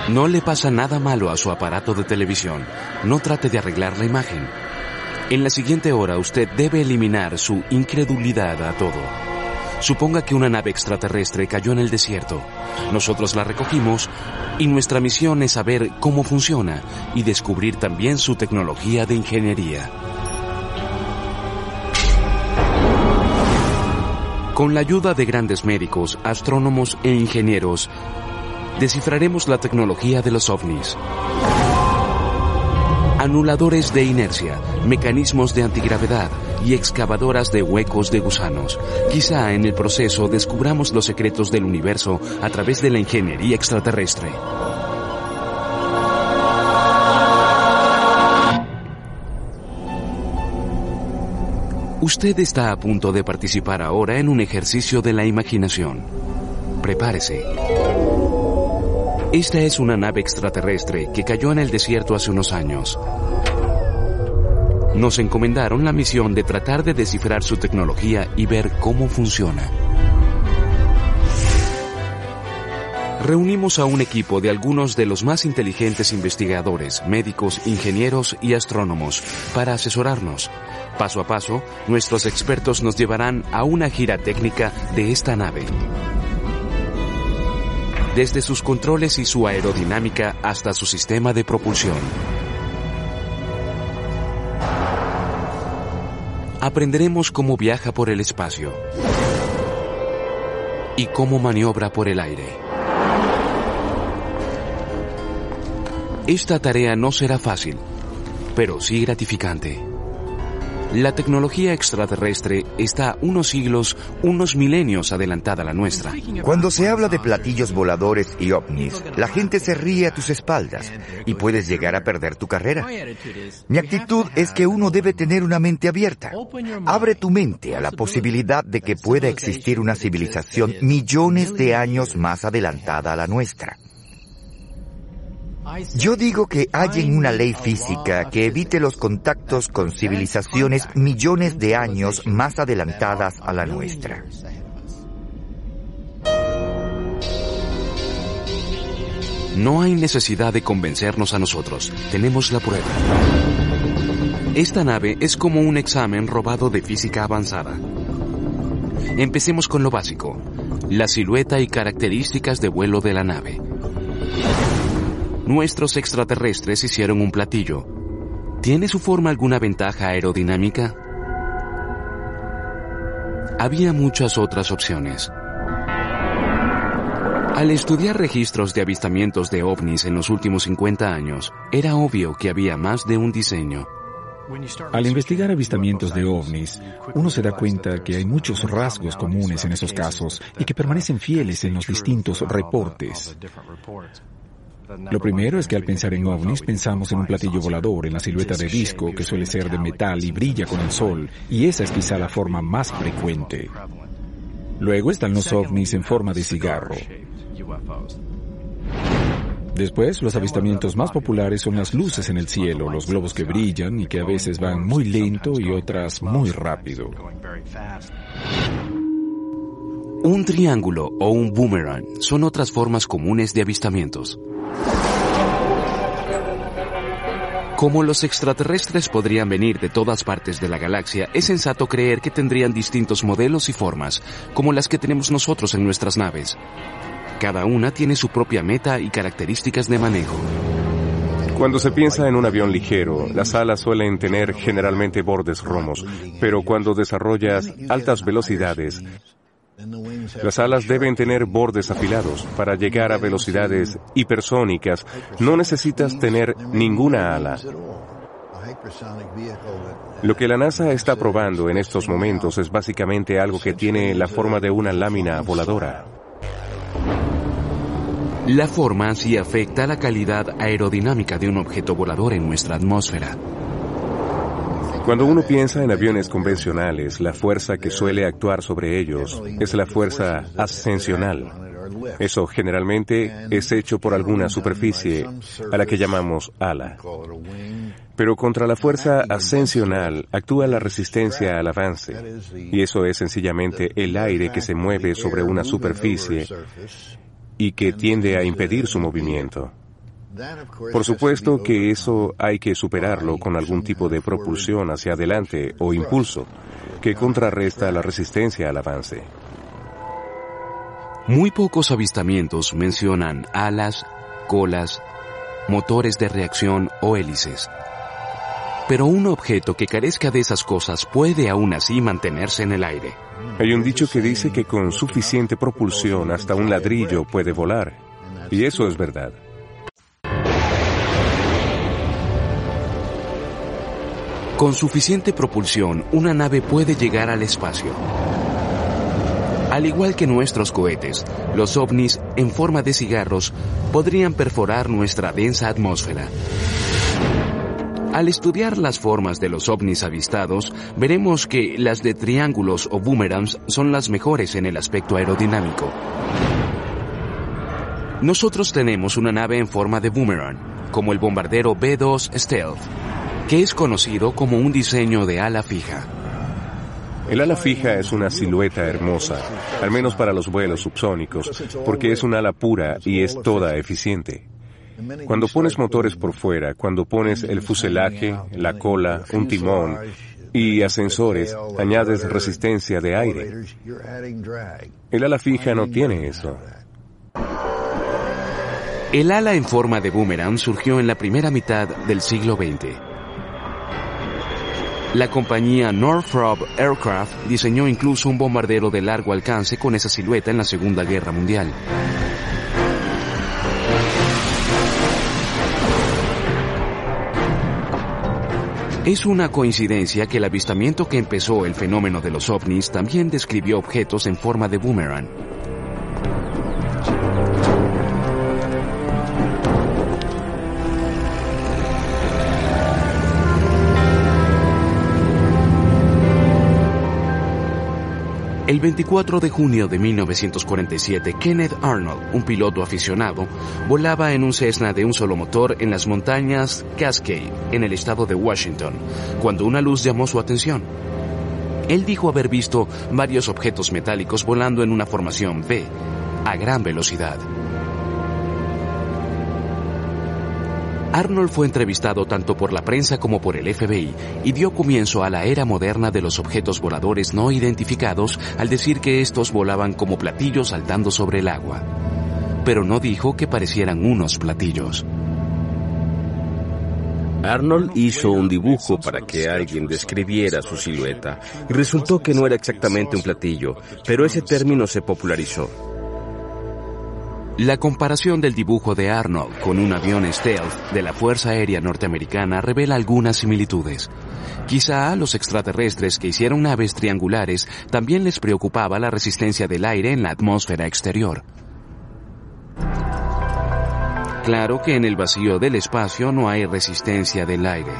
No le pasa nada malo a su aparato de televisión. No trate de arreglar la imagen. En la siguiente hora usted debe eliminar su incredulidad a todo. Suponga que una nave extraterrestre cayó en el desierto. Nosotros la recogimos y nuestra misión es saber cómo funciona y descubrir también su tecnología de ingeniería. Con la ayuda de grandes médicos, astrónomos e ingenieros, descifraremos la tecnología de los ovnis. Anuladores de inercia, mecanismos de antigravedad y excavadoras de huecos de gusanos. Quizá en el proceso descubramos los secretos del universo a través de la ingeniería extraterrestre. Usted está a punto de participar ahora en un ejercicio de la imaginación. Prepárese. Esta es una nave extraterrestre que cayó en el desierto hace unos años. Nos encomendaron la misión de tratar de descifrar su tecnología y ver cómo funciona. Reunimos a un equipo de algunos de los más inteligentes investigadores, médicos, ingenieros y astrónomos para asesorarnos. Paso a paso, nuestros expertos nos llevarán a una gira técnica de esta nave. Desde sus controles y su aerodinámica hasta su sistema de propulsión. Aprenderemos cómo viaja por el espacio y cómo maniobra por el aire. Esta tarea no será fácil, pero sí gratificante. La tecnología extraterrestre está unos siglos, unos milenios adelantada a la nuestra. Cuando se habla de platillos voladores y ovnis, la gente se ríe a tus espaldas y puedes llegar a perder tu carrera. Mi actitud es que uno debe tener una mente abierta. Abre tu mente a la posibilidad de que pueda existir una civilización millones de años más adelantada a la nuestra. Yo digo que hallen una ley física que evite los contactos con civilizaciones millones de años más adelantadas a la nuestra. No hay necesidad de convencernos a nosotros. Tenemos la prueba. Esta nave es como un examen robado de física avanzada. Empecemos con lo básico: la silueta y características de vuelo de la nave. Nuestros extraterrestres hicieron un platillo. ¿Tiene su forma alguna ventaja aerodinámica? Había muchas otras opciones. Al estudiar registros de avistamientos de ovnis en los últimos 50 años, era obvio que había más de un diseño. Al investigar avistamientos de ovnis, uno se da cuenta que hay muchos rasgos comunes en esos casos y que permanecen fieles en los distintos reportes. Lo primero es que al pensar en ovnis pensamos en un platillo volador, en la silueta de disco que suele ser de metal y brilla con el sol, y esa es quizá la forma más frecuente. Luego están los ovnis en forma de cigarro. Después, los avistamientos más populares son las luces en el cielo, los globos que brillan y que a veces van muy lento y otras muy rápido. Un triángulo o un boomerang son otras formas comunes de avistamientos. Como los extraterrestres podrían venir de todas partes de la galaxia, es sensato creer que tendrían distintos modelos y formas, como las que tenemos nosotros en nuestras naves. Cada una tiene su propia meta y características de manejo. Cuando se piensa en un avión ligero, las alas suelen tener generalmente bordes romos, pero cuando desarrollas altas velocidades, las alas deben tener bordes afilados. Para llegar a velocidades hipersónicas, no necesitas tener ninguna ala. Lo que la NASA está probando en estos momentos es básicamente algo que tiene la forma de una lámina voladora. La forma sí afecta la calidad aerodinámica de un objeto volador en nuestra atmósfera. Cuando uno piensa en aviones convencionales, la fuerza que suele actuar sobre ellos es la fuerza ascensional. Eso generalmente es hecho por alguna superficie a la que llamamos ala. Pero contra la fuerza ascensional actúa la resistencia al avance, y eso es sencillamente el aire que se mueve sobre una superficie y que tiende a impedir su movimiento. Por supuesto que eso hay que superarlo con algún tipo de propulsión hacia adelante o impulso que contrarresta la resistencia al avance. Muy pocos avistamientos mencionan alas, colas, motores de reacción o hélices. Pero un objeto que carezca de esas cosas puede aún así mantenerse en el aire. Hay un dicho que dice que con suficiente propulsión hasta un ladrillo puede volar. Y eso es verdad. Con suficiente propulsión, una nave puede llegar al espacio. Al igual que nuestros cohetes, los ovnis, en forma de cigarros, podrían perforar nuestra densa atmósfera. Al estudiar las formas de los ovnis avistados, veremos que las de triángulos o boomerangs son las mejores en el aspecto aerodinámico. Nosotros tenemos una nave en forma de boomerang, como el bombardero B-2 Stealth, que es conocido como un diseño de ala fija. El ala fija es una silueta hermosa, al menos para los vuelos subsónicos, porque es un ala pura y es toda eficiente. Cuando pones motores por fuera, cuando pones el fuselaje, la cola, un timón y ascensores, añades resistencia de aire. El ala fija no tiene eso. El ala en forma de boomerang surgió en la primera mitad del siglo XX. La compañía Northrop Aircraft diseñó incluso un bombardero de largo alcance con esa silueta en la Segunda Guerra Mundial. Es una coincidencia que el avistamiento que empezó el fenómeno de los ovnis también describió objetos en forma de boomerang. El 24 de junio de 1947, Kenneth Arnold, un piloto aficionado, volaba en un Cessna de un solo motor en las montañas Cascade, en el estado de Washington, cuando una luz llamó su atención. Él dijo haber visto varios objetos metálicos volando en una formación V, a gran velocidad. Arnold fue entrevistado tanto por la prensa como por el FBI y dio comienzo a la era moderna de los objetos voladores no identificados al decir que estos volaban como platillos saltando sobre el agua. Pero no dijo que parecieran unos platillos. Arnold hizo un dibujo para que alguien describiera su silueta y resultó que no era exactamente un platillo, pero ese término se popularizó. La comparación del dibujo de Arnold con un avión Stealth de la Fuerza Aérea Norteamericana revela algunas similitudes. Quizá a los extraterrestres que hicieron naves triangulares también les preocupaba la resistencia del aire en la atmósfera exterior. Claro que en el vacío del espacio no hay resistencia del aire.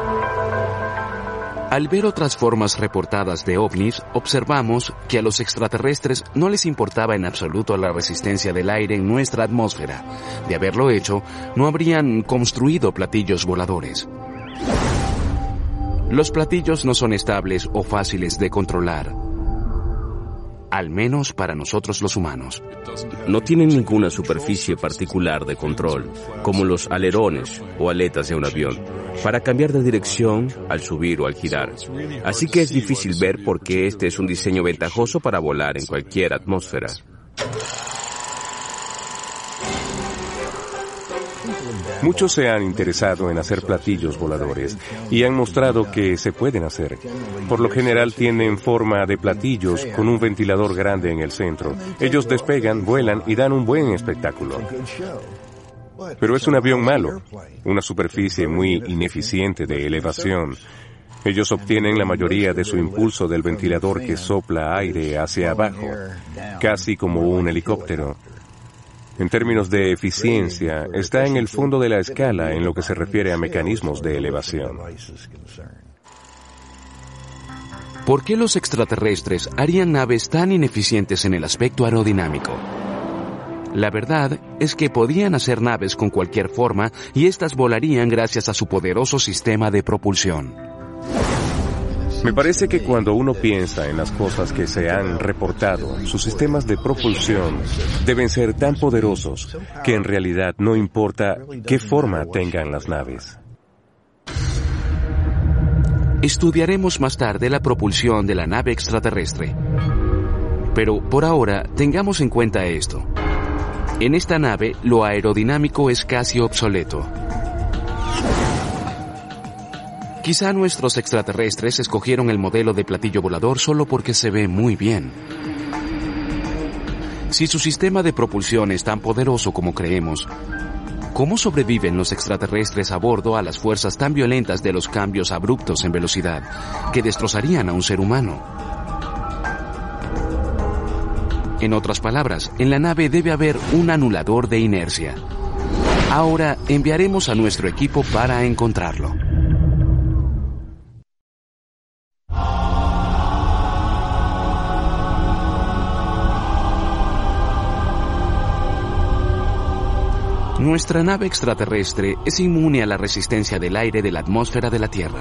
Al ver otras formas reportadas de ovnis, observamos que a los extraterrestres no les importaba en absoluto la resistencia del aire en nuestra atmósfera. De haberlo hecho, no habrían construido platillos voladores. Los platillos no son estables o fáciles de controlar, al menos para nosotros los humanos. No tienen ninguna superficie particular de control, como los alerones o aletas de un avión, para cambiar de dirección al subir o al girar. Así que es difícil ver por qué este es un diseño ventajoso para volar en cualquier atmósfera. Muchos se han interesado en hacer platillos voladores y han mostrado que se pueden hacer. Por lo general tienen forma de platillos con un ventilador grande en el centro. Ellos despegan, vuelan y dan un buen espectáculo. Pero es un avión malo, una superficie muy ineficiente de elevación. Ellos obtienen la mayoría de su impulso del ventilador que sopla aire hacia abajo, casi como un helicóptero. En términos de eficiencia, está en el fondo de la escala en lo que se refiere a mecanismos de elevación. ¿Por qué los extraterrestres harían naves tan ineficientes en el aspecto aerodinámico? La verdad es que podían hacer naves con cualquier forma y éstas volarían gracias a su poderoso sistema de propulsión. Me parece que cuando uno piensa en las cosas que se han reportado, sus sistemas de propulsión deben ser tan poderosos que en realidad no importa qué forma tengan las naves. Estudiaremos más tarde la propulsión de la nave extraterrestre. Pero por ahora, tengamos en cuenta esto. En esta nave, lo aerodinámico es casi obsoleto. Quizá nuestros extraterrestres escogieron el modelo de platillo volador solo porque se ve muy bien. Si su sistema de propulsión es tan poderoso como creemos, ¿cómo sobreviven los extraterrestres a bordo a las fuerzas tan violentas de los cambios abruptos en velocidad que destrozarían a un ser humano? En otras palabras, en la nave debe haber un anulador de inercia. Ahora enviaremos a nuestro equipo para encontrarlo. Nuestra nave extraterrestre es inmune a la resistencia del aire de la atmósfera de la Tierra.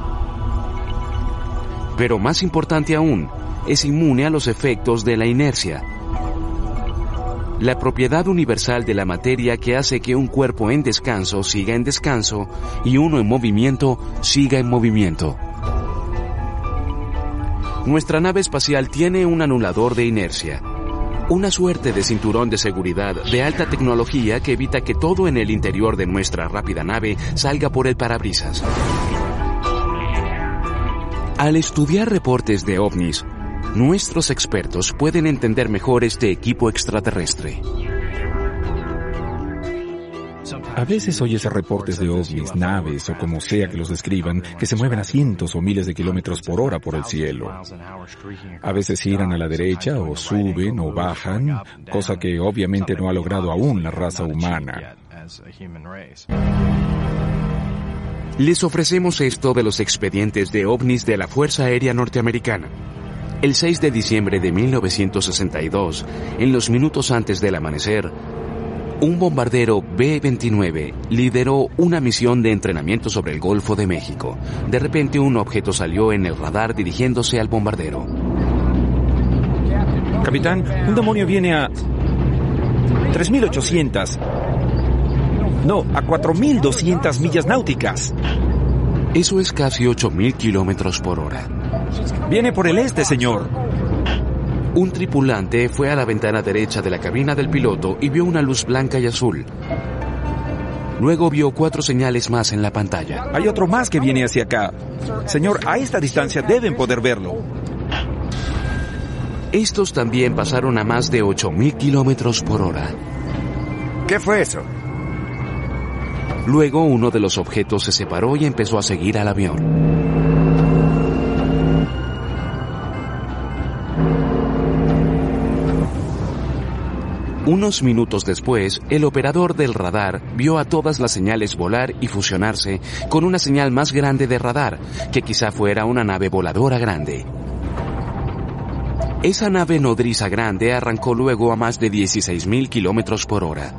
Pero más importante aún, es inmune a los efectos de la inercia. La propiedad universal de la materia que hace que un cuerpo en descanso siga en descanso y uno en movimiento siga en movimiento. Nuestra nave espacial tiene un anulador de inercia. Una suerte de cinturón de seguridad de alta tecnología que evita que todo en el interior de nuestra rápida nave salga por el parabrisas. Al estudiar reportes de ovnis, nuestros expertos pueden entender mejor este equipo extraterrestre. A veces oyes reportes de ovnis, naves o como sea que los describan, que se mueven a cientos o miles de kilómetros por hora por el cielo. A veces giran a la derecha o suben o bajan, cosa que obviamente no ha logrado aún la raza humana. Les ofrecemos esto de los expedientes de ovnis de la Fuerza Aérea Norteamericana. El 6 de diciembre de 1962, en los minutos antes del amanecer, un bombardero B-29 lideró una misión de entrenamiento sobre el Golfo de México. De repente un objeto salió en el radar dirigiéndose al bombardero. Capitán, un demonio viene a 3.800. No, a 4.200 millas náuticas. Eso es casi 8.000 kilómetros por hora. Viene por el este, señor. Un tripulante fue a la ventana derecha de la cabina del piloto y vio una luz blanca y azul. Luego vio 4 señales más en la pantalla. Hay otro más que viene hacia acá. Señor, a esta distancia deben poder verlo. Estos también pasaron a más de 8.000 kilómetros por hora. ¿Qué fue eso? Luego uno de los objetos se separó y empezó a seguir al avión. Unos minutos después, el operador del radar vio a todas las señales volar y fusionarse con una señal más grande de radar, que quizá fuera una nave voladora grande. Esa nave nodriza grande arrancó luego a más de 16.000 kilómetros por hora.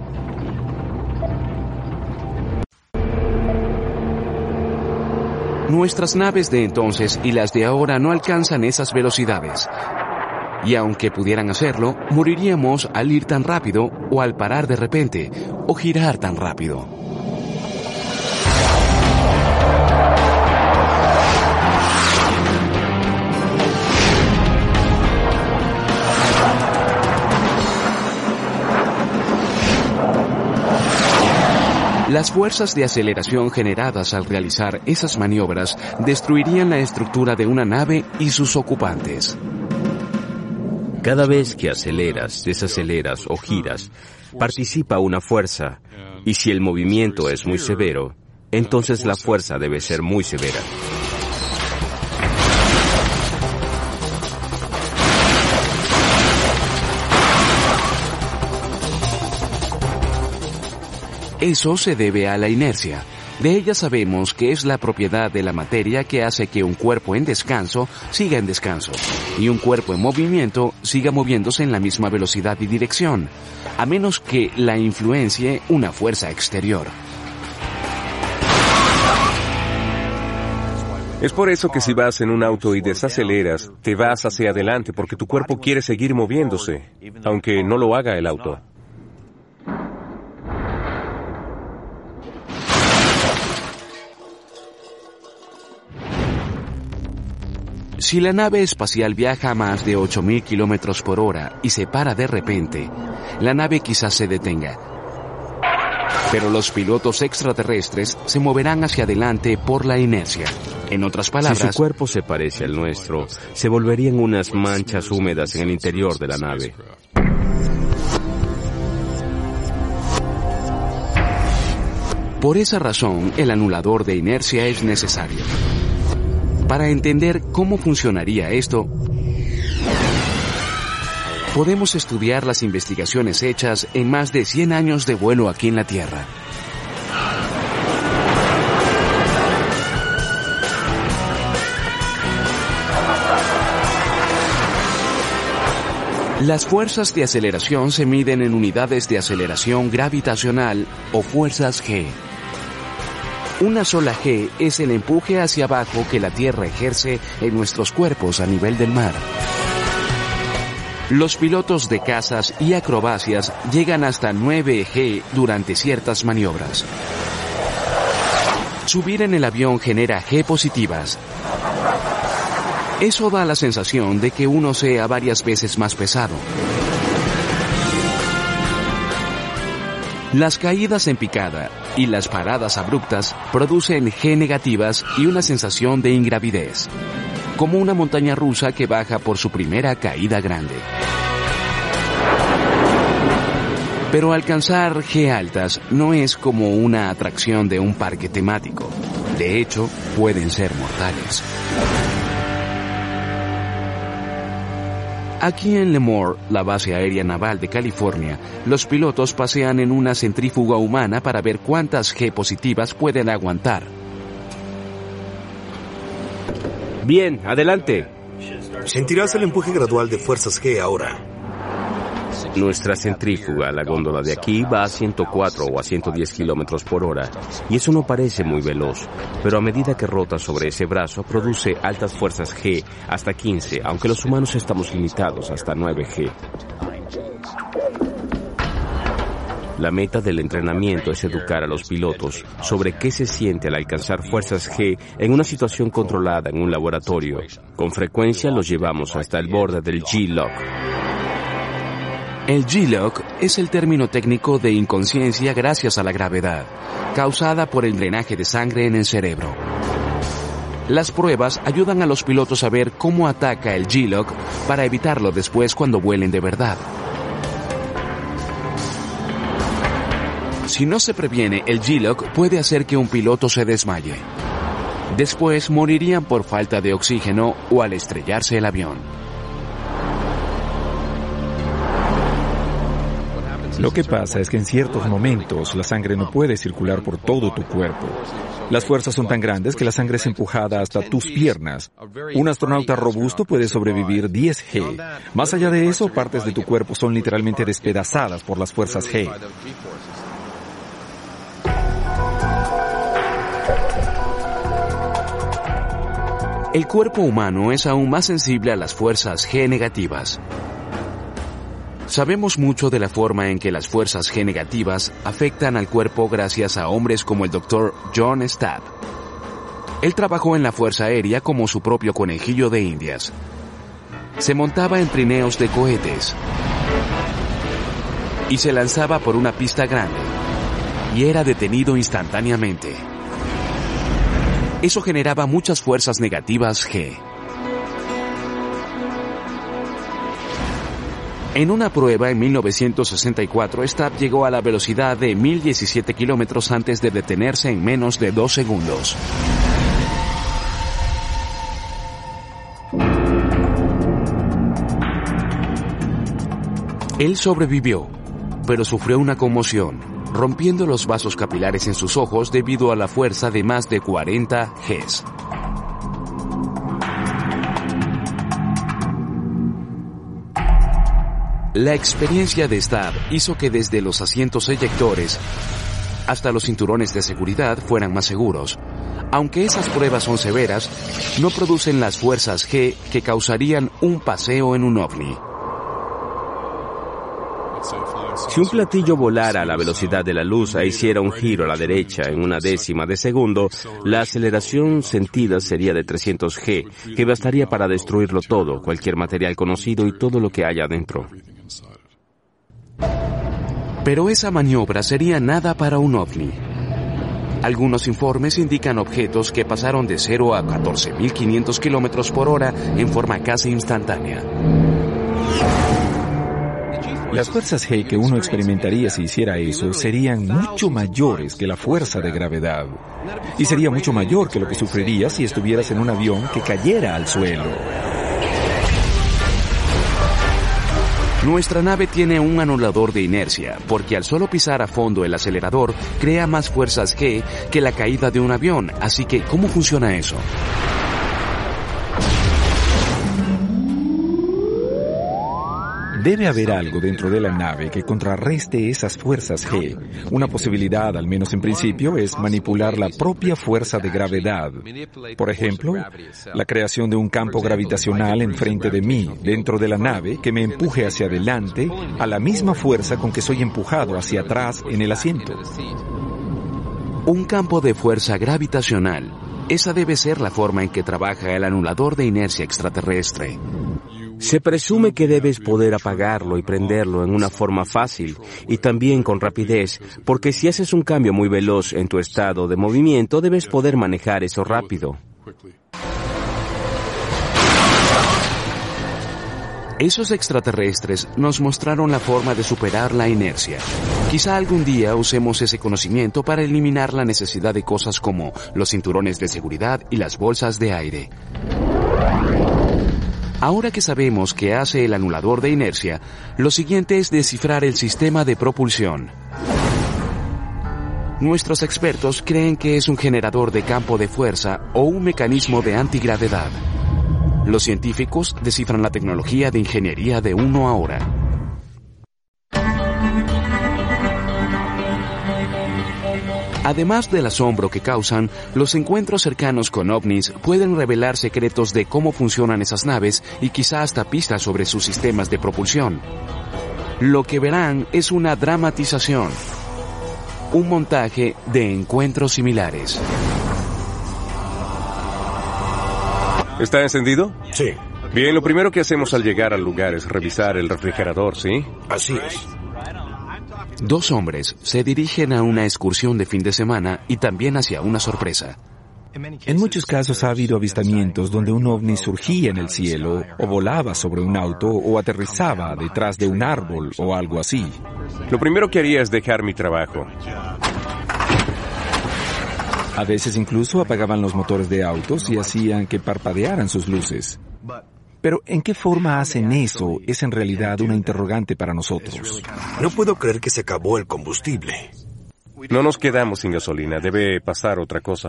Nuestras naves de entonces y las de ahora no alcanzan esas velocidades. Y aunque pudieran hacerlo, moriríamos al ir tan rápido o al parar de repente o girar tan rápido. Las fuerzas de aceleración generadas al realizar esas maniobras destruirían la estructura de una nave y sus ocupantes. Cada vez que aceleras, desaceleras o giras, participa una fuerza, y si el movimiento es muy severo, entonces la fuerza debe ser muy severa. Eso se debe a la inercia. De ella sabemos que es la propiedad de la materia que hace que un cuerpo en descanso siga en descanso y un cuerpo en movimiento siga moviéndose en la misma velocidad y dirección, a menos que la influencie una fuerza exterior. Es por eso que si vas en un auto y desaceleras, te vas hacia adelante porque tu cuerpo quiere seguir moviéndose, aunque no lo haga el auto. Si la nave espacial viaja a más de 8.000 kilómetros por hora y se para de repente, la nave quizás se detenga. Pero los pilotos extraterrestres se moverán hacia adelante por la inercia. En otras palabras, si su cuerpo se parece al nuestro, se volverían unas manchas húmedas en el interior de la nave. Por esa razón, el anulador de inercia es necesario. Para entender cómo funcionaría esto, podemos estudiar las investigaciones hechas en más de 100 años de vuelo aquí en la Tierra. Las fuerzas de aceleración se miden en unidades de aceleración gravitacional o fuerzas G. Una sola G es el empuje hacia abajo que la Tierra ejerce en nuestros cuerpos a nivel del mar. Los pilotos de cazas y acrobacias llegan hasta 9 G durante ciertas maniobras. Subir en el avión genera G positivas. Eso da la sensación de que uno sea varias veces más pesado. Las caídas en picada y las paradas abruptas producen G negativas y una sensación de ingravidez, como una montaña rusa que baja por su primera caída grande. Pero alcanzar G altas no es como una atracción de un parque temático. De hecho, pueden ser mortales. Aquí en Lemoore, la base aérea naval de California, los pilotos pasean en una centrífuga humana para ver cuántas G positivas pueden aguantar. Bien, adelante. Sentirás el empuje gradual de fuerzas G ahora. Nuestra centrífuga, la góndola de aquí, va a 104 o a 110 kilómetros por hora, y eso no parece muy veloz, pero a medida que rota sobre ese brazo, produce altas fuerzas G hasta 15, aunque los humanos estamos limitados hasta 9 G. La meta del entrenamiento es educar a los pilotos sobre qué se siente al alcanzar fuerzas G en una situación controlada en un laboratorio. Con frecuencia los llevamos hasta el borde del G-Lock. El G-Lock es el término técnico de inconsciencia gracias a la gravedad, causada por el drenaje de sangre en el cerebro. Las pruebas ayudan a los pilotos a ver cómo ataca el G-Lock para evitarlo después cuando vuelen de verdad. Si no se previene, el G-Lock puede hacer que un piloto se desmaye. Después morirían por falta de oxígeno o al estrellarse el avión. Lo que pasa es que en ciertos momentos la sangre no puede circular por todo tu cuerpo. Las fuerzas son tan grandes que la sangre es empujada hasta tus piernas. Un astronauta robusto puede sobrevivir 10 G. Más allá de eso, partes de tu cuerpo son literalmente despedazadas por las fuerzas G. El cuerpo humano es aún más sensible a las fuerzas G negativas. Sabemos mucho de la forma en que las fuerzas G negativas afectan al cuerpo gracias a hombres como el Dr. John Stapp. Él trabajó en la Fuerza Aérea como su propio conejillo de Indias. Se montaba en trineos de cohetes y se lanzaba por una pista grande y era detenido instantáneamente. Eso generaba muchas fuerzas negativas G. En una prueba en 1964, Stapp llegó a la velocidad de 1017 kilómetros antes de detenerse en menos de 2 segundos. Él sobrevivió, pero sufrió una conmoción, rompiendo los vasos capilares en sus ojos debido a la fuerza de más de 40 Gs. La experiencia de Stapp hizo que desde los asientos eyectores hasta los cinturones de seguridad fueran más seguros, Aunque esas pruebas son severas, no producen las fuerzas G que causarían un paseo en un ovni. Si un platillo volara a la velocidad de la luz e hiciera un giro a la derecha en 1/10 de segundo, la aceleración sentida sería de 300 G, que bastaría para destruirlo todo, cualquier material conocido y todo lo que haya adentro. Pero esa maniobra sería nada para un ovni. Algunos informes indican objetos que pasaron de 0 a 14.500 kilómetros por hora en forma casi instantánea. Las fuerzas G que uno experimentaría si hiciera eso serían mucho mayores que la fuerza de gravedad. Y sería mucho mayor que lo que sufrirías si estuvieras en un avión que cayera al suelo. Nuestra nave tiene un anulador de inercia, porque al solo pisar a fondo el acelerador, crea más fuerzas G que la caída de un avión. Así que, ¿cómo funciona eso? Debe haber algo dentro de la nave que contrarreste esas fuerzas G. Una posibilidad, al menos en principio, es manipular la propia fuerza de gravedad. Por ejemplo, la creación de un campo gravitacional enfrente de mí, dentro de la nave, que me empuje hacia adelante a la misma fuerza con que soy empujado hacia atrás en el asiento. Un campo de fuerza gravitacional. Esa debe ser la forma en que trabaja el anulador de inercia extraterrestre. Se presume que debes poder apagarlo y prenderlo en una forma fácil y también con rapidez, porque si haces un cambio muy veloz en tu estado de movimiento, debes poder manejar eso rápido. Esos extraterrestres nos mostraron la forma de superar la inercia. Quizá algún día usemos ese conocimiento para eliminar la necesidad de cosas como los cinturones de seguridad y las bolsas de aire. Ahora que sabemos qué hace el anulador de inercia, lo siguiente es descifrar el sistema de propulsión. Nuestros expertos creen que es un generador de campo de fuerza o un mecanismo de antigravedad. Los científicos descifran la tecnología de ingeniería de uno ahora. Además del asombro que causan, los encuentros cercanos con ovnis pueden revelar secretos de cómo funcionan esas naves y quizá hasta pistas sobre sus sistemas de propulsión. Lo que verán es una dramatización, un montaje de encuentros similares. ¿Está encendido? Sí, Bien, lo primero que hacemos al llegar al lugar es revisar el refrigerador, ¿sí? así es. Dos hombres se dirigen a una excursión de fin de semana y también hacia una sorpresa. En muchos casos ha habido avistamientos donde un ovni surgía en el cielo, o volaba sobre un auto, o aterrizaba detrás de un árbol, o algo así. Lo primero que haría es dejar mi trabajo. A veces incluso apagaban los motores de autos y hacían que parpadearan sus luces. Pero ¿en qué forma hacen eso? Es en realidad una interrogante para nosotros. No puedo creer que se acabó el combustible. No nos quedamos sin gasolina, debe pasar otra cosa.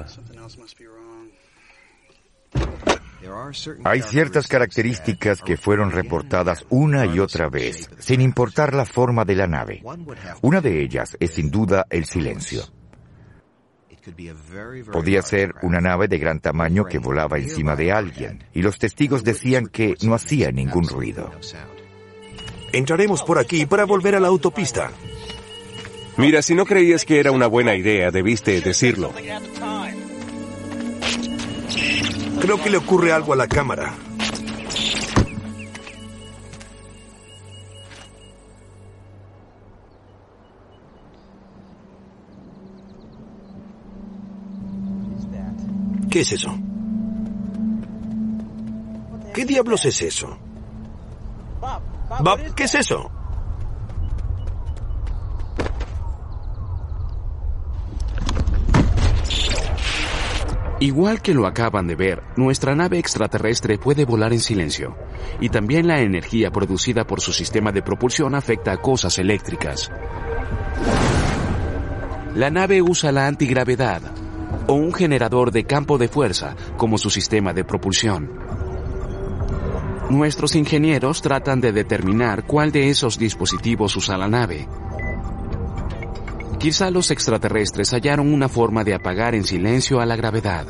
Hay ciertas características que fueron reportadas una y otra vez, sin importar la forma de la nave. Una de ellas es sin duda el silencio. Podía ser una nave de gran tamaño que volaba encima de alguien, y los testigos decían que no hacía ningún ruido. Entraremos por aquí para volver a la autopista. Mira, si no creías que era una buena idea, debiste decirlo. Creo que le ocurre algo a la cámara. ¿Qué es eso? ¿Qué diablos es eso? Bob, ¿qué es eso? Igual que lo acaban de ver, nuestra nave extraterrestre puede volar en silencio. Y también la energía producida por su sistema de propulsión afecta a cosas eléctricas. La nave usa la antigravedad, o un generador de campo de fuerza, como su sistema de propulsión. Nuestros ingenieros tratan de determinar cuál de esos dispositivos usa la nave. Quizá los extraterrestres hallaron una forma de apagar en silencio a la gravedad.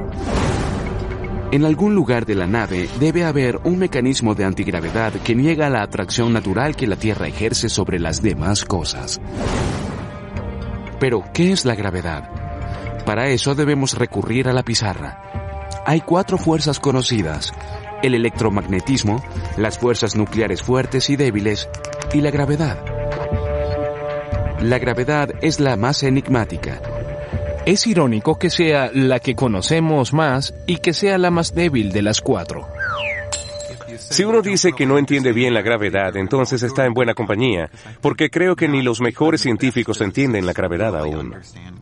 En algún lugar de la nave debe haber un mecanismo de antigravedad que niega la atracción natural que la Tierra ejerce sobre las demás cosas. Pero, ¿qué es la gravedad? Para eso debemos recurrir a la pizarra. Hay 4 fuerzas conocidas: el electromagnetismo, las fuerzas nucleares fuertes y débiles, y la gravedad. La gravedad es la más enigmática. Es irónico que sea la que conocemos más y que sea la más débil de las 4. Si uno dice que no entiende bien la gravedad, entonces está en buena compañía, porque creo que ni los mejores científicos entienden la gravedad aún.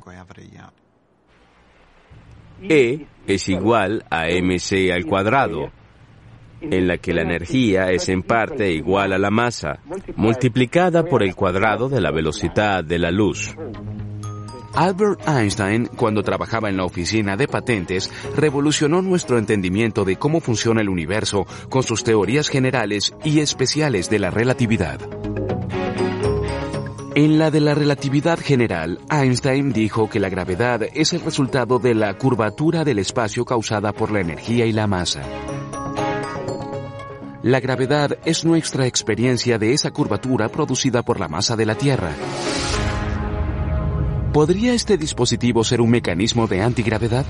E es igual a mc al cuadrado, en la que la energía es en parte igual a la masa, multiplicada por el cuadrado de la velocidad de la luz. Albert Einstein, cuando trabajaba en la oficina de patentes, revolucionó nuestro entendimiento de cómo funciona el universo con sus teorías generales y especiales de la relatividad. En la de la relatividad general, Einstein dijo que la gravedad es el resultado de la curvatura del espacio causada por la energía y la masa. La gravedad es nuestra experiencia de esa curvatura producida por la masa de la Tierra. ¿Podría este dispositivo ser un mecanismo de antigravedad?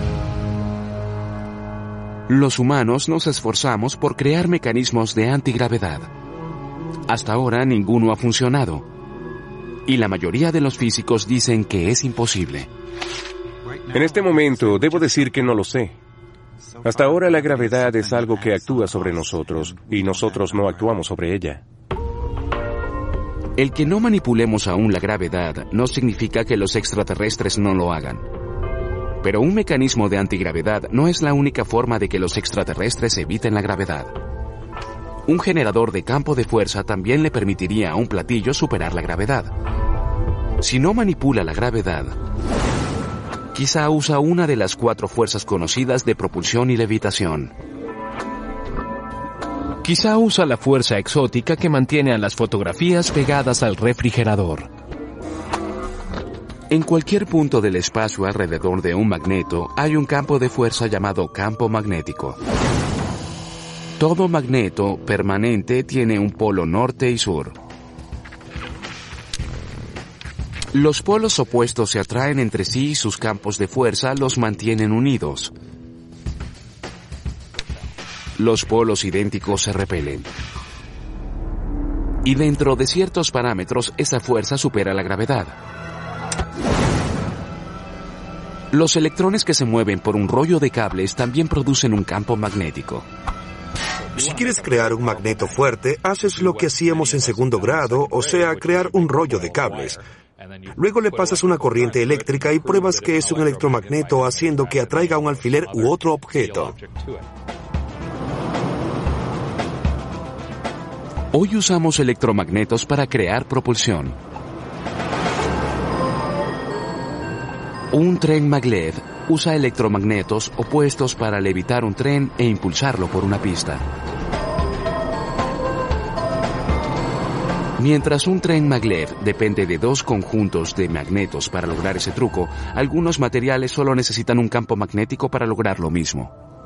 Los humanos nos esforzamos por crear mecanismos de antigravedad. Hasta ahora ninguno ha funcionado. Y la mayoría de los físicos dicen que es imposible. En este momento, debo decir que no lo sé. Hasta ahora la gravedad es algo que actúa sobre nosotros, y nosotros no actuamos sobre ella. El que no manipulemos aún la gravedad no significa que los extraterrestres no lo hagan. Pero un mecanismo de antigravedad no es la única forma de que los extraterrestres eviten la gravedad. Un generador de campo de fuerza también le permitiría a un platillo superar la gravedad. Si no manipula la gravedad, quizá usa una de las 4 fuerzas conocidas de propulsión y levitación. Quizá usa la fuerza exótica que mantiene a las fotografías pegadas al refrigerador. En cualquier punto del espacio alrededor de un magneto hay un campo de fuerza llamado campo magnético. Todo magneto permanente tiene un polo norte y sur. Los polos opuestos se atraen entre sí y sus campos de fuerza los mantienen unidos. Los polos idénticos se repelen. Y dentro de ciertos parámetros, esa fuerza supera la gravedad. Los electrones que se mueven por un rollo de cables también producen un campo magnético. Si quieres crear un magneto fuerte, haces lo que hacíamos en segundo grado, o sea, crear un rollo de cables. Luego le pasas una corriente eléctrica y pruebas que es un electromagneto haciendo que atraiga un alfiler u otro objeto. Hoy usamos electromagnetos para crear propulsión. Un tren maglev usa electromagnetos opuestos para levitar un tren e impulsarlo por una pista. Mientras un tren maglev depende de 2 conjuntos de magnetos para lograr ese truco, algunos materiales solo necesitan un campo magnético para lograr lo mismo.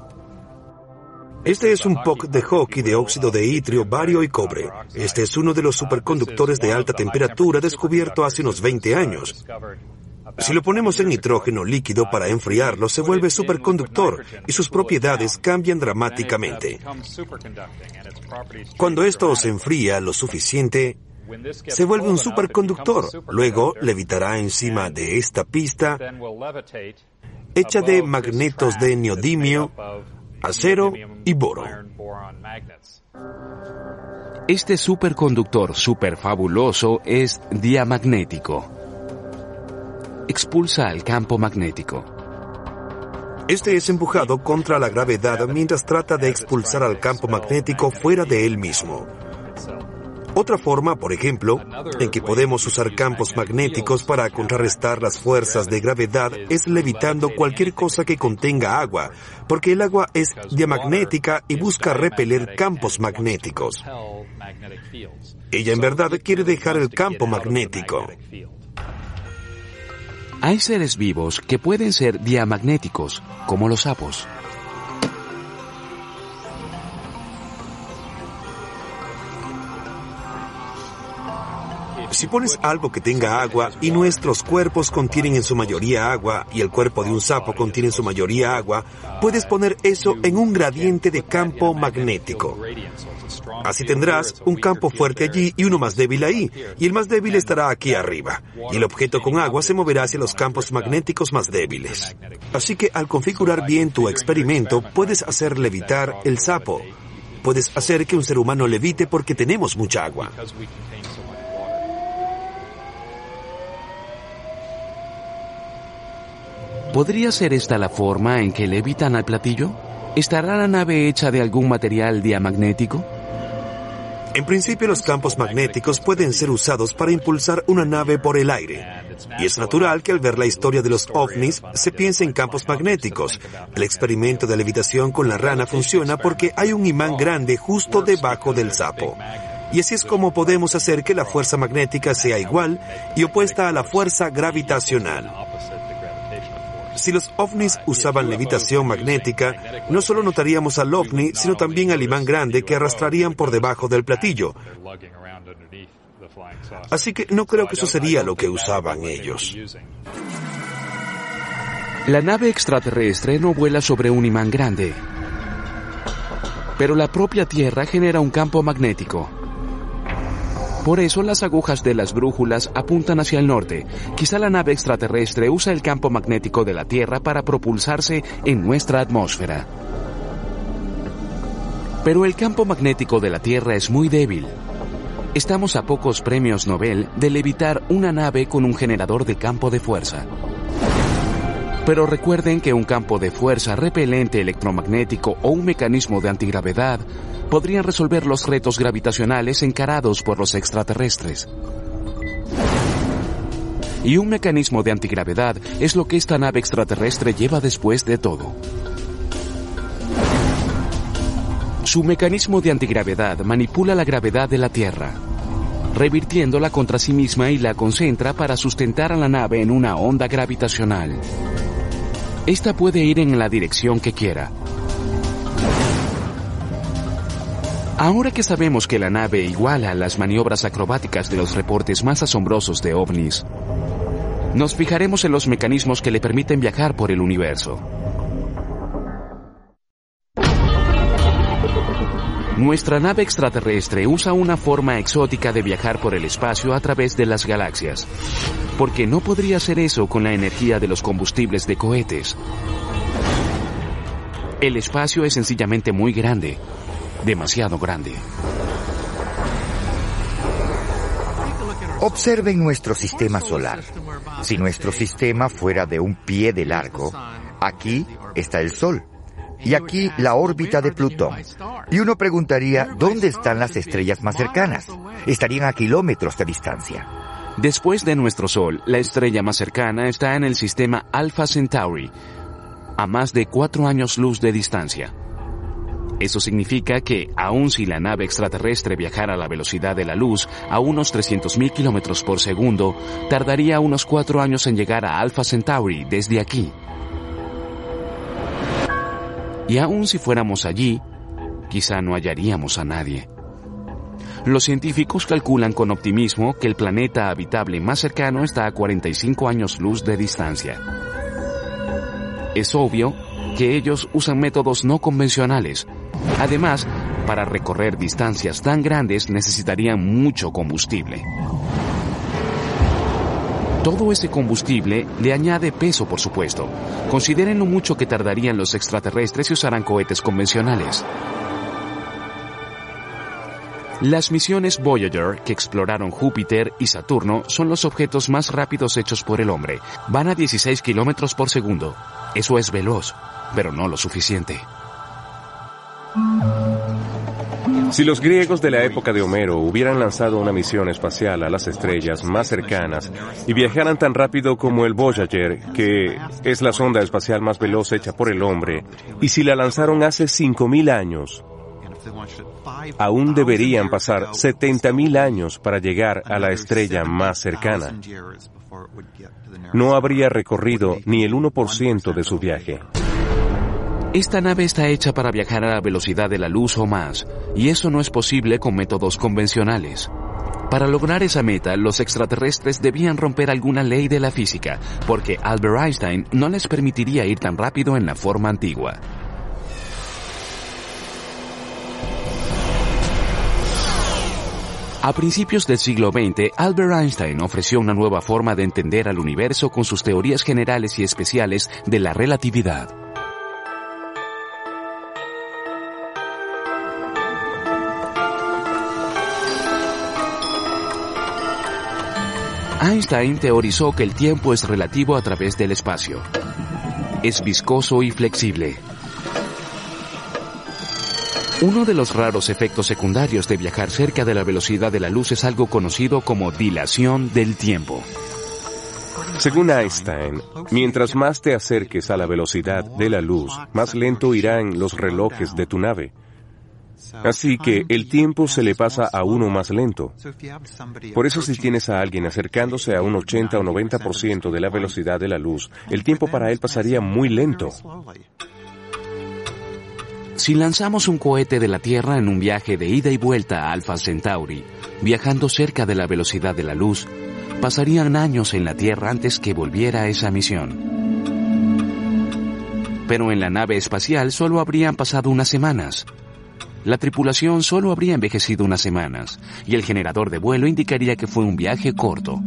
Este es un puck de hockey de óxido de itrio, bario y cobre. Este es uno de los superconductores de alta temperatura descubierto hace unos 20 años. Si lo ponemos en nitrógeno líquido para enfriarlo, se vuelve superconductor y sus propiedades cambian dramáticamente. Cuando esto se enfría lo suficiente, se vuelve un superconductor. Luego levitará encima de esta pista hecha de magnetos de neodimio, acero y boro. Este superconductor superfabuloso es diamagnético. Expulsa al campo magnético. Este es empujado contra la gravedad mientras trata de expulsar al campo magnético fuera de él mismo. Otra forma, por ejemplo, en que podemos usar campos magnéticos para contrarrestar las fuerzas de gravedad es levitando cualquier cosa que contenga agua, porque el agua es diamagnética y busca repeler campos magnéticos. Ella en verdad quiere dejar el campo magnético. Hay seres vivos que pueden ser diamagnéticos, como los sapos. Si pones algo que tenga agua y nuestros cuerpos contienen en su mayoría agua y el cuerpo de un sapo contiene en su mayoría agua, puedes poner eso en un gradiente de campo magnético. Así tendrás un campo fuerte allí y uno más débil ahí, y el más débil estará aquí arriba, y el objeto con agua se moverá hacia los campos magnéticos más débiles. Así que al configurar bien tu experimento, puedes hacer levitar el sapo. Puedes hacer que un ser humano levite porque tenemos mucha agua. ¿Podría ser esta la forma en que levitan al platillo? ¿Estará la nave hecha de algún material diamagnético? En principio, los campos magnéticos pueden ser usados para impulsar una nave por el aire. Y es natural que al ver la historia de los ovnis se piense en campos magnéticos. El experimento de levitación con la rana funciona porque hay un imán grande justo debajo del sapo. Y así es como podemos hacer que la fuerza magnética sea igual y opuesta a la fuerza gravitacional. Si los ovnis usaban levitación magnética, no solo notaríamos al ovni, sino también al imán grande que arrastrarían por debajo del platillo. Así que no creo que eso sería lo que usaban ellos. La nave extraterrestre no vuela sobre un imán grande, pero la propia Tierra genera un campo magnético. Por eso las agujas de las brújulas apuntan hacia el norte. Quizá la nave extraterrestre usa el campo magnético de la Tierra para propulsarse en nuestra atmósfera. Pero el campo magnético de la Tierra es muy débil. Estamos a pocos premios Nobel de levitar una nave con un generador de campo de fuerza. Pero recuerden que un campo de fuerza repelente electromagnético o un mecanismo de antigravedad podrían resolver los retos gravitacionales encarados por los extraterrestres. Y un mecanismo de antigravedad es lo que esta nave extraterrestre lleva después de todo. Su mecanismo de antigravedad manipula la gravedad de la Tierra, revirtiéndola contra sí misma y la concentra para sustentar a la nave en una onda gravitacional. Esta puede ir en la dirección que quiera. Ahora que sabemos que la nave iguala las maniobras acrobáticas de los reportes más asombrosos de ovnis, nos fijaremos en los mecanismos que le permiten viajar por el universo. Nuestra nave extraterrestre usa una forma exótica de viajar por el espacio a través de las galaxias, porque no podría hacer eso con la energía de los combustibles de cohetes. El espacio es sencillamente muy grande, demasiado grande. Observen nuestro sistema solar. Si nuestro sistema fuera de un pie de largo, aquí está el Sol. Y aquí la órbita de Plutón. Y uno preguntaría, ¿dónde están las estrellas más cercanas? Estarían a kilómetros de distancia. Después de nuestro Sol, la estrella más cercana está en el sistema Alpha Centauri, a más de 4 años luz de distancia. Eso significa que, aun si la nave extraterrestre viajara a la velocidad de la luz, a unos 300.000 kilómetros por segundo, tardaría unos 4 años en llegar a Alpha Centauri desde aquí. Y aun si fuéramos allí, quizá no hallaríamos a nadie. Los científicos calculan con optimismo que el planeta habitable más cercano está a 45 años luz de distancia. Es obvio que ellos usan métodos no convencionales. Además, para recorrer distancias tan grandes necesitarían mucho combustible. Todo ese combustible le añade peso, por supuesto. Consideren lo mucho que tardarían los extraterrestres si usaran cohetes convencionales. Las misiones Voyager, que exploraron Júpiter y Saturno, son los objetos más rápidos hechos por el hombre. Van a 16 kilómetros por segundo. Eso es veloz, pero no lo suficiente. Si los griegos de la época de Homero hubieran lanzado una misión espacial a las estrellas más cercanas y viajaran tan rápido como el Voyager, que es la sonda espacial más veloz hecha por el hombre, y si la lanzaron hace 5.000 años, aún deberían pasar 70.000 años para llegar a la estrella más cercana. No habría recorrido ni el 1% de su viaje. Esta nave está hecha para viajar a la velocidad de la luz o más, y eso no es posible con métodos convencionales. Para lograr esa meta, los extraterrestres debían romper alguna ley de la física, porque Albert Einstein no les permitiría ir tan rápido en la forma antigua. A principios del siglo XX, Albert Einstein ofreció una nueva forma de entender al universo con sus teorías generales y especiales de la relatividad. Einstein teorizó que el tiempo es relativo a través del espacio. Es viscoso y flexible. Uno de los raros efectos secundarios de viajar cerca de la velocidad de la luz es algo conocido como dilación del tiempo. Según Einstein, mientras más te acerques a la velocidad de la luz, más lento irán los relojes de tu nave. Así que el tiempo se le pasa a uno más lento. Por eso si tienes a alguien acercándose a un 80 o 90% de la velocidad de la luz, el tiempo para él pasaría muy lento. Si lanzamos un cohete de la Tierra en un viaje de ida y vuelta a Alpha Centauri, viajando cerca de la velocidad de la luz, pasarían años en la Tierra antes que volviera a esa misión. Pero en la nave espacial solo habrían pasado unas semanas. La tripulación solo habría envejecido unas semanas, y el generador de vuelo indicaría que fue un viaje corto.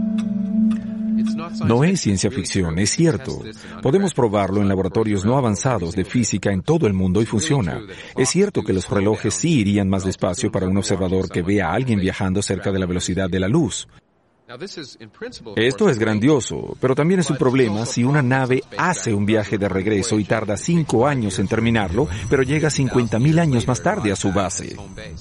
No es ciencia ficción, es cierto. Podemos probarlo en laboratorios no avanzados de física en todo el mundo y funciona. Es cierto que los relojes sí irían más despacio para un observador que vea a alguien viajando cerca de la velocidad de la luz. Esto es grandioso, pero también es un problema si una nave hace un viaje de regreso y tarda 5 años en terminarlo, pero llega 50.000 años más tarde a su base.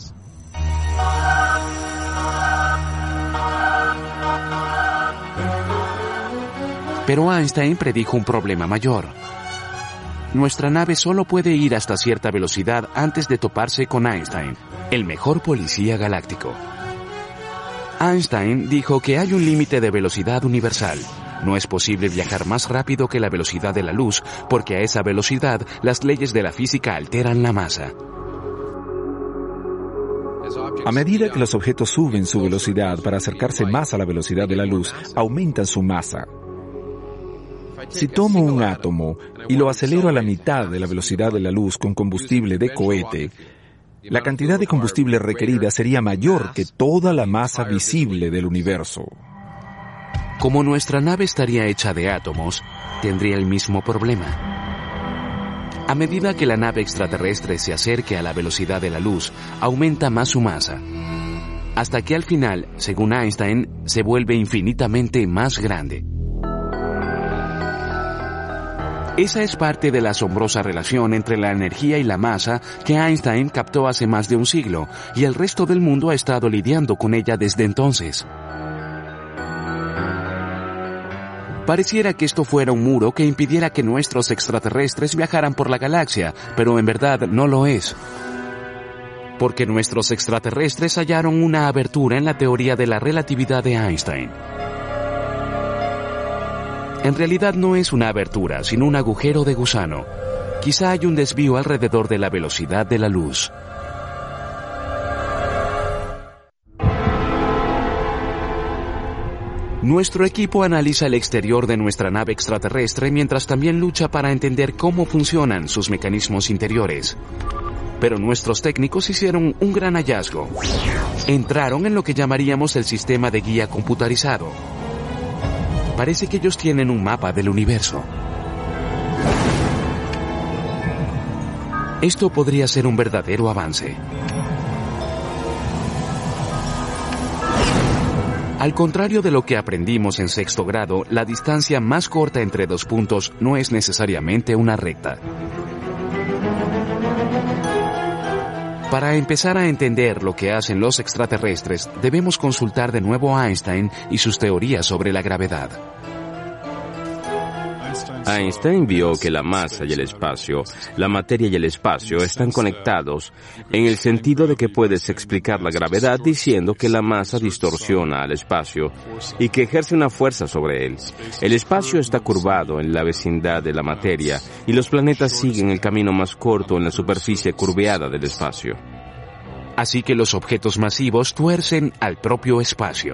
Pero Einstein predijo un problema mayor. Nuestra nave solo puede ir hasta cierta velocidad antes de toparse con Einstein, el mejor policía galáctico. Einstein dijo que hay un límite de velocidad universal. No es posible viajar más rápido que la velocidad de la luz, porque a esa velocidad las leyes de la física alteran la masa. A medida que los objetos suben su velocidad para acercarse más a la velocidad de la luz, aumentan su masa. Si tomo un átomo y lo acelero a la mitad de la velocidad de la luz con combustible de cohete, la cantidad de combustible requerida sería mayor que toda la masa visible del universo. Como nuestra nave estaría hecha de átomos, tendría el mismo problema. A medida que la nave extraterrestre se acerque a la velocidad de la luz, aumenta más su masa, hasta que al final, según Einstein, se vuelve infinitamente más grande. Esa es parte de la asombrosa relación entre la energía y la masa que Einstein captó hace más de un siglo, y el resto del mundo ha estado lidiando con ella desde entonces. Pareciera que esto fuera un muro que impidiera que nuestros extraterrestres viajaran por la galaxia, pero en verdad no lo es. Porque nuestros extraterrestres hallaron una abertura en la teoría de la relatividad de Einstein. En realidad no es una abertura, sino un agujero de gusano. Quizá hay un desvío alrededor de la velocidad de la luz. Nuestro equipo analiza el exterior de nuestra nave extraterrestre mientras también lucha para entender cómo funcionan sus mecanismos interiores. Pero nuestros técnicos hicieron un gran hallazgo. Entraron en lo que llamaríamos el sistema de guía computarizado. Parece que ellos tienen un mapa del universo. Esto podría ser un verdadero avance. Al contrario de lo que aprendimos en sexto grado, la distancia más corta entre dos puntos no es necesariamente una recta. Para empezar a entender lo que hacen los extraterrestres, debemos consultar de nuevo a Einstein y sus teorías sobre la gravedad. Einstein vio que la masa y el espacio, la materia y el espacio están conectados en el sentido de que puedes explicar la gravedad diciendo que la masa distorsiona al espacio y que ejerce una fuerza sobre él. El espacio está curvado en la vecindad de la materia y los planetas siguen el camino más corto en la superficie curveada del espacio. Así que los objetos masivos tuercen al propio espacio.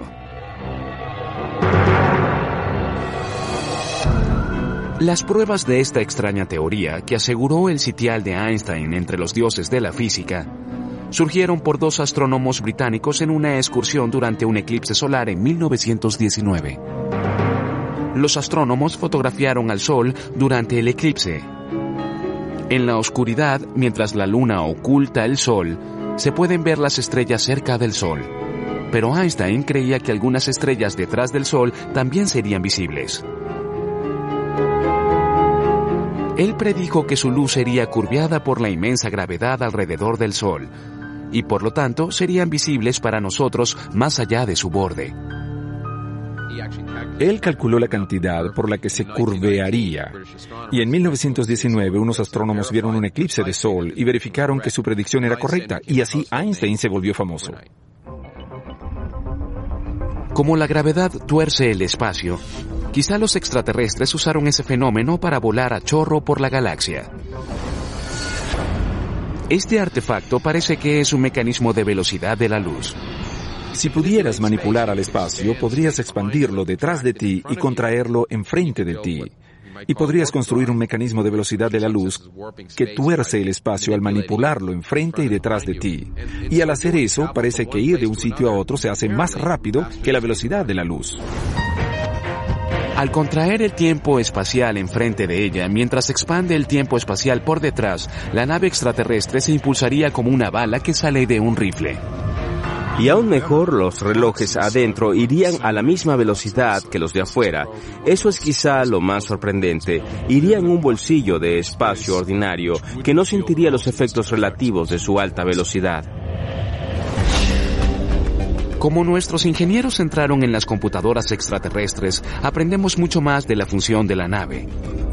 Las pruebas de esta extraña teoría, que aseguró el sitial de Einstein entre los dioses de la física, surgieron por dos astrónomos británicos en una excursión durante un eclipse solar en 1919. Los astrónomos fotografiaron al Sol durante el eclipse. En la oscuridad, mientras la luna oculta el Sol, se pueden ver las estrellas cerca del Sol. Pero Einstein creía que algunas estrellas detrás del Sol también serían visibles. Él predijo que su luz sería curveada por la inmensa gravedad alrededor del Sol, y por lo tanto serían visibles para nosotros más allá de su borde. Él calculó la cantidad por la que se curvearía, y en 1919 unos astrónomos vieron un eclipse de Sol y verificaron que su predicción era correcta, y así Einstein se volvió famoso. Como la gravedad tuerce el espacio, quizá los extraterrestres usaron ese fenómeno para volar a chorro por la galaxia. Este artefacto parece que es un mecanismo de velocidad de la luz. Si pudieras manipular al espacio, podrías expandirlo detrás de ti y contraerlo enfrente de ti. Y podrías construir un mecanismo de velocidad de la luz que tuerce el espacio al manipularlo enfrente y detrás de ti. Y al hacer eso, parece que ir de un sitio a otro se hace más rápido que la velocidad de la luz. Al contraer el tiempo espacial enfrente de ella, mientras expande el tiempo espacial por detrás, la nave extraterrestre se impulsaría como una bala que sale de un rifle. Y aún mejor, los relojes adentro irían a la misma velocidad que los de afuera. Eso es quizá lo más sorprendente. Iría en un bolsillo de espacio ordinario que no sentiría los efectos relativos de su alta velocidad. Como nuestros ingenieros entraron en las computadoras extraterrestres, aprendemos mucho más de la función de la nave.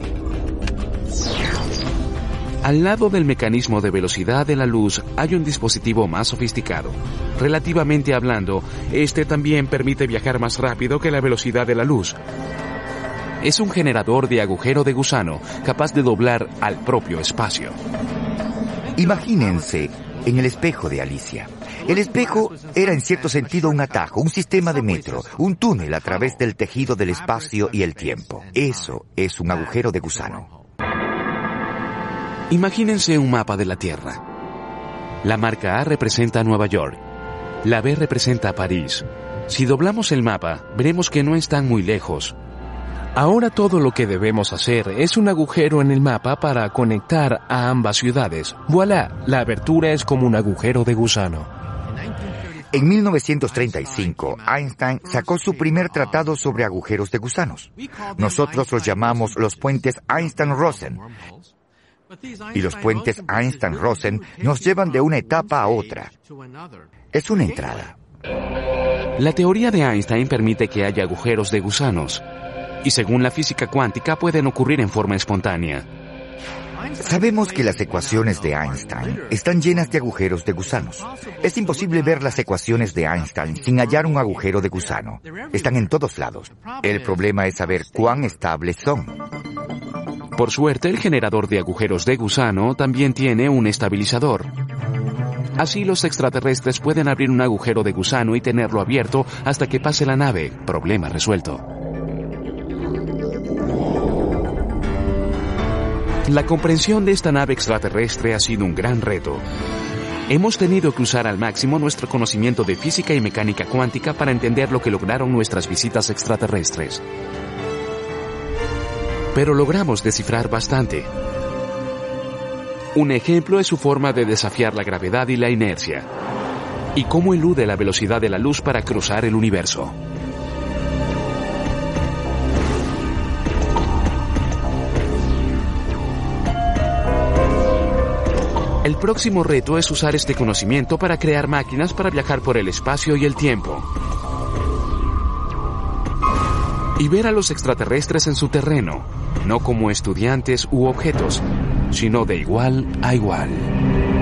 Al lado del mecanismo de velocidad de la luz hay un dispositivo más sofisticado. Relativamente hablando, este también permite viajar más rápido que la velocidad de la luz. Es un generador de agujero de gusano, capaz de doblar al propio espacio. Imagínense en el espejo de Alicia. El espejo era en cierto sentido un atajo, un sistema de metro, un túnel a través del tejido del espacio y el tiempo. Eso es un agujero de gusano. Imagínense un mapa de la Tierra. La marca A representa Nueva York. La B representa París. Si doblamos el mapa, veremos que no están muy lejos. Ahora todo lo que debemos hacer es un agujero en el mapa para conectar a ambas ciudades. ¡Voilá! La abertura es como un agujero de gusano. En 1935, Einstein sacó su primer tratado sobre agujeros de gusanos. Nosotros los llamamos los puentes Einstein-Rosen. Y los puentes Einstein-Rosen nos llevan de una etapa a otra. Es una entrada. La teoría de Einstein permite que haya agujeros de gusanos. Y según la física cuántica pueden ocurrir en forma espontánea. Sabemos que las ecuaciones de Einstein están llenas de agujeros de gusanos. Es imposible ver las ecuaciones de Einstein sin hallar un agujero de gusano. Están en todos lados. El problema es saber cuán estables son. Por suerte, el generador de agujeros de gusano también tiene un estabilizador. Así los extraterrestres pueden abrir un agujero de gusano y tenerlo abierto hasta que pase la nave. Problema resuelto. La comprensión de esta nave extraterrestre ha sido un gran reto. Hemos tenido que usar al máximo nuestro conocimiento de física y mecánica cuántica para entender lo que lograron nuestras visitas extraterrestres. Pero logramos descifrar bastante. Un ejemplo es su forma de desafiar la gravedad y la inercia, y cómo elude la velocidad de la luz para cruzar el universo. El próximo reto es usar este conocimiento para crear máquinas para viajar por el espacio y el tiempo. y ver a los extraterrestres en su terreno, no como estudiantes u objetos, sino de igual a igual.